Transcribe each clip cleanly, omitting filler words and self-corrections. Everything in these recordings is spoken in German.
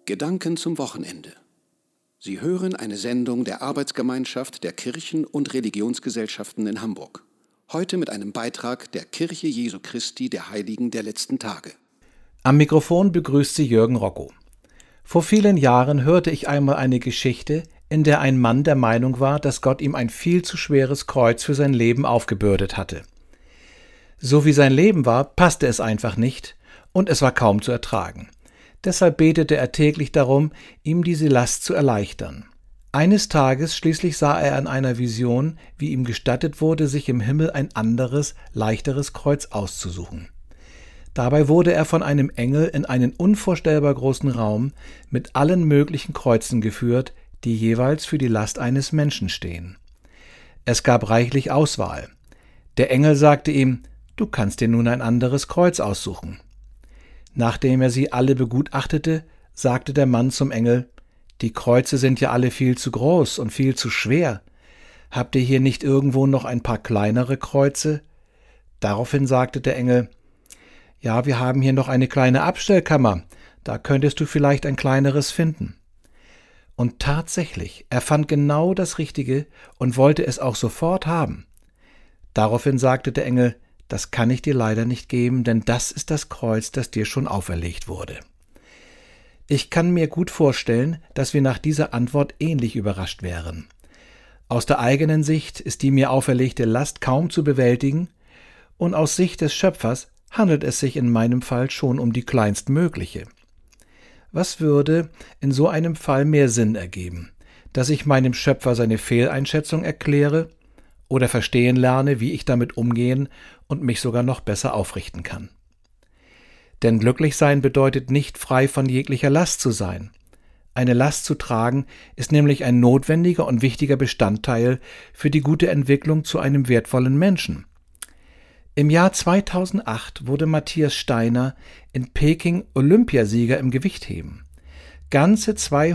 Gedanken zum Wochenende. Sie hören eine Sendung der Arbeitsgemeinschaft der Kirchen- und Religionsgesellschaften in Hamburg. Heute mit einem Beitrag der Kirche Jesu Christi der Heiligen der letzten Tage. Am Mikrofon begrüßt Sie Jürgen Rocco. Vor vielen Jahren hörte ich einmal eine Geschichte, in der ein Mann der Meinung war, dass Gott ihm ein viel zu schweres Kreuz für sein Leben aufgebürdet hatte. So wie sein Leben war, passte es einfach nicht und es war kaum zu ertragen. Deshalb betete er täglich darum, ihm diese Last zu erleichtern. Eines Tages schließlich sah er in einer Vision, wie ihm gestattet wurde, sich im Himmel ein anderes, leichteres Kreuz auszusuchen. Dabei wurde er von einem Engel in einen unvorstellbar großen Raum mit allen möglichen Kreuzen geführt, die jeweils für die Last eines Menschen stehen. Es gab reichlich Auswahl. Der Engel sagte ihm: „Du kannst dir nun ein anderes Kreuz aussuchen." Nachdem er sie alle begutachtete, sagte der Mann zum Engel: „Die Kreuze sind ja alle viel zu groß und viel zu schwer. Habt ihr hier nicht irgendwo noch ein paar kleinere Kreuze?" Daraufhin sagte der Engel: „Ja, wir haben hier noch eine kleine Abstellkammer, da könntest du vielleicht ein kleineres finden." Und tatsächlich, er fand genau das Richtige und wollte es auch sofort haben. Daraufhin sagte der Engel: „Das kann ich dir leider nicht geben, denn das ist das Kreuz, das dir schon auferlegt wurde." Ich kann mir gut vorstellen, dass wir nach dieser Antwort ähnlich überrascht wären. Aus der eigenen Sicht ist die mir auferlegte Last kaum zu bewältigen und aus Sicht des Schöpfers handelt es sich in meinem Fall schon um die kleinstmögliche. Was würde in so einem Fall mehr Sinn ergeben? Dass ich meinem Schöpfer seine Fehleinschätzung erkläre oder verstehen lerne, wie ich damit umgehen und mich sogar noch besser aufrichten kann. Denn glücklich sein bedeutet nicht, frei von jeglicher Last zu sein. Eine Last zu tragen ist nämlich ein notwendiger und wichtiger Bestandteil für die gute Entwicklung zu einem wertvollen Menschen. Im Jahr 2008 wurde Matthias Steiner in Peking Olympiasieger im Gewichtheben. Ganze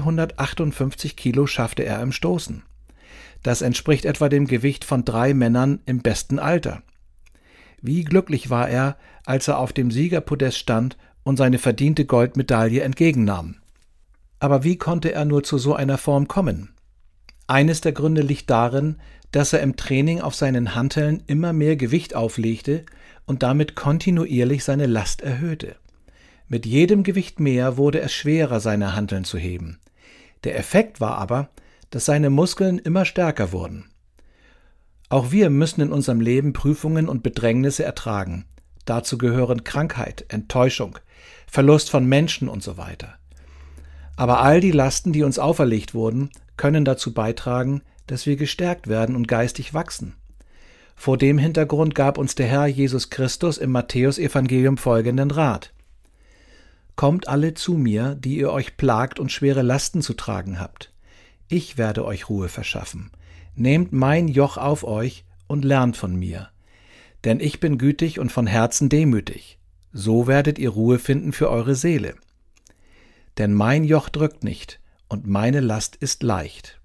258 Kilo schaffte er im Stoßen. Das entspricht etwa dem Gewicht von 3 Männern im besten Alter. Wie glücklich war er, als er auf dem Siegerpodest stand und seine verdiente Goldmedaille entgegennahm. Aber wie konnte er nur zu so einer Form kommen? Eines der Gründe liegt darin, dass er im Training auf seinen Hanteln immer mehr Gewicht auflegte und damit kontinuierlich seine Last erhöhte. Mit jedem Gewicht mehr wurde es schwerer, seine Hanteln zu heben. Der Effekt war aber, dass seine Muskeln immer stärker wurden. Auch wir müssen in unserem Leben Prüfungen und Bedrängnisse ertragen. Dazu gehören Krankheit, Enttäuschung, Verlust von Menschen und so weiter. Aber all die Lasten, die uns auferlegt wurden, können dazu beitragen, dass wir gestärkt werden und geistig wachsen. Vor dem Hintergrund gab uns der Herr Jesus Christus im Matthäusevangelium folgenden Rat: „Kommt alle zu mir, die ihr euch plagt und schwere Lasten zu tragen habt. Ich werde euch Ruhe verschaffen. Nehmt mein Joch auf euch und lernt von mir. Denn ich bin gütig und von Herzen demütig. So werdet ihr Ruhe finden für eure Seele. Denn mein Joch drückt nicht und meine Last ist leicht."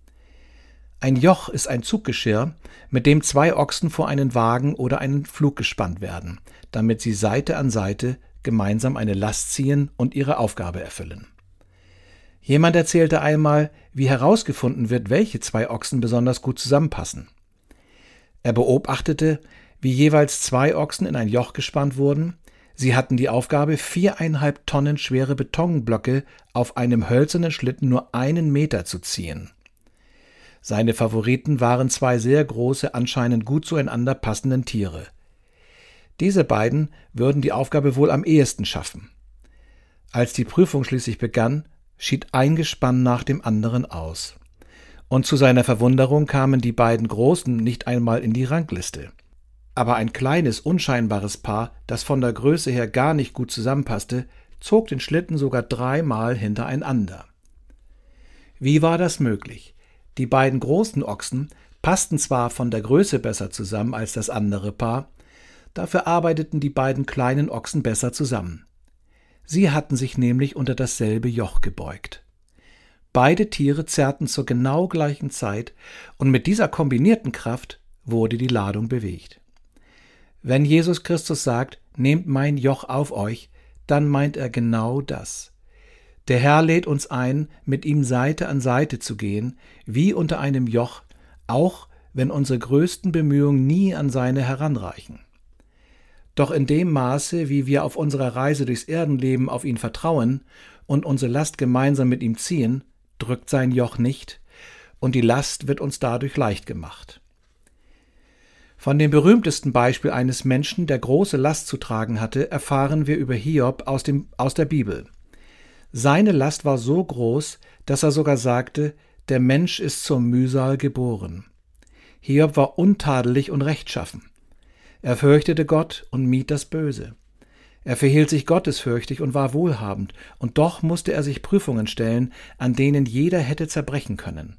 Ein Joch ist ein Zuggeschirr, mit dem 2 Ochsen vor einen Wagen oder einen Pflug gespannt werden, damit sie Seite an Seite gemeinsam eine Last ziehen und ihre Aufgabe erfüllen. Jemand erzählte einmal, wie herausgefunden wird, welche 2 Ochsen besonders gut zusammenpassen. Er beobachtete, wie jeweils 2 Ochsen in ein Joch gespannt wurden. Sie hatten die Aufgabe, 4,5 Tonnen schwere Betonblöcke auf einem hölzernen Schlitten nur 1 Meter zu ziehen. Seine Favoriten waren 2 sehr große, anscheinend gut zueinander passenden Tiere. Diese beiden würden die Aufgabe wohl am ehesten schaffen. Als die Prüfung schließlich begann, schied ein Gespann nach dem anderen aus. Und zu seiner Verwunderung kamen die beiden Großen nicht einmal in die Rangliste. Aber ein kleines, unscheinbares Paar, das von der Größe her gar nicht gut zusammenpasste, zog den Schlitten sogar 3-mal hintereinander. Wie war das möglich? Die beiden großen Ochsen passten zwar von der Größe besser zusammen als das andere Paar, dafür arbeiteten die beiden kleinen Ochsen besser zusammen. Sie hatten sich nämlich unter dasselbe Joch gebeugt. Beide Tiere zerrten zur genau gleichen Zeit und mit dieser kombinierten Kraft wurde die Ladung bewegt. Wenn Jesus Christus sagt, „Nehmt mein Joch auf euch", dann meint er genau das. Der Herr lädt uns ein, mit ihm Seite an Seite zu gehen, wie unter einem Joch, auch wenn unsere größten Bemühungen nie an seine heranreichen. Doch in dem Maße, wie wir auf unserer Reise durchs Erdenleben auf ihn vertrauen und unsere Last gemeinsam mit ihm ziehen, drückt sein Joch nicht und die Last wird uns dadurch leicht gemacht. Von dem berühmtesten Beispiel eines Menschen, der große Last zu tragen hatte, erfahren wir über Hiob aus der Bibel. Seine Last war so groß, dass er sogar sagte, der Mensch ist zur Mühsal geboren. Hiob war untadelig und rechtschaffen. Er fürchtete Gott und mied das Böse. Er verhielt sich gottesfürchtig und war wohlhabend, und doch musste er sich Prüfungen stellen, an denen jeder hätte zerbrechen können.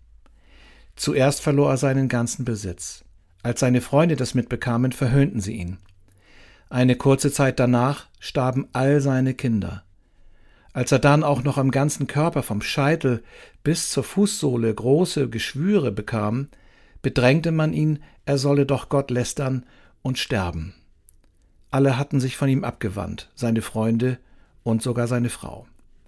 Zuerst verlor er seinen ganzen Besitz. Als seine Freunde das mitbekamen, verhöhnten sie ihn. Eine kurze Zeit danach starben all seine Kinder. Als er dann auch noch am ganzen Körper vom Scheitel bis zur Fußsohle große Geschwüre bekam, bedrängte man ihn, er solle doch Gott lästern und sterben. Alle hatten sich von ihm abgewandt, seine Freunde und sogar seine Frau.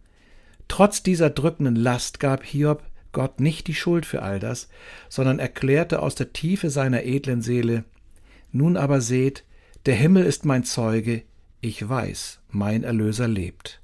Trotz dieser drückenden Last gab Hiob Gott nicht die Schuld für all das, sondern erklärte aus der Tiefe seiner edlen Seele: Nun aber seht, der Himmel ist mein Zeuge, ich weiß, mein Erlöser lebt.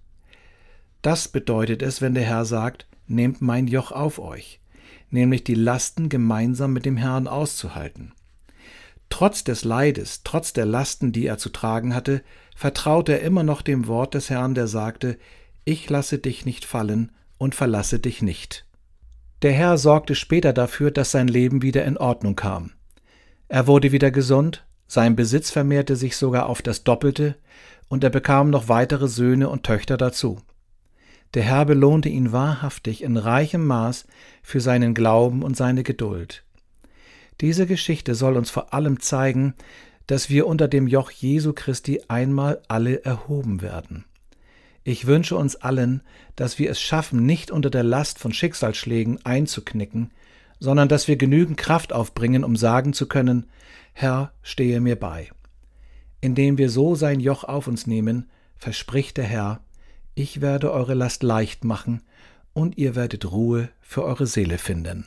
Das bedeutet es, wenn der Herr sagt, nehmt mein Joch auf euch, nämlich die Lasten gemeinsam mit dem Herrn auszuhalten. Trotz des Leides, trotz der Lasten, die er zu tragen hatte, vertraute er immer noch dem Wort des Herrn, der sagte, ich lasse dich nicht fallen und verlasse dich nicht. Der Herr sorgte später dafür, dass sein Leben wieder in Ordnung kam. Er wurde wieder gesund, sein Besitz vermehrte sich sogar auf das Doppelte und er bekam noch weitere Söhne und Töchter dazu. Der Herr belohnte ihn wahrhaftig in reichem Maß für seinen Glauben und seine Geduld. Diese Geschichte soll uns vor allem zeigen, dass wir unter dem Joch Jesu Christi einmal alle erhoben werden. Ich wünsche uns allen, dass wir es schaffen, nicht unter der Last von Schicksalsschlägen einzuknicken, sondern dass wir genügend Kraft aufbringen, um sagen zu können, Herr, stehe mir bei. Indem wir so sein Joch auf uns nehmen, verspricht der Herr, ich werde eure Last leicht machen und ihr werdet Ruhe für eure Seele finden.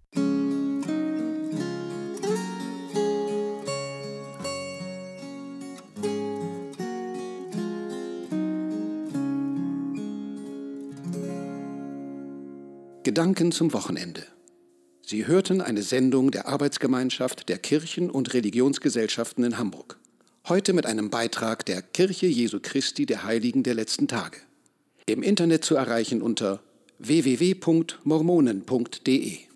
Gedanken zum Wochenende. Sie hörten eine Sendung der Arbeitsgemeinschaft der Kirchen- und Religionsgesellschaften in Hamburg. Heute mit einem Beitrag der Kirche Jesu Christi der Heiligen der letzten Tage. Im Internet zu erreichen unter www.mormonen.de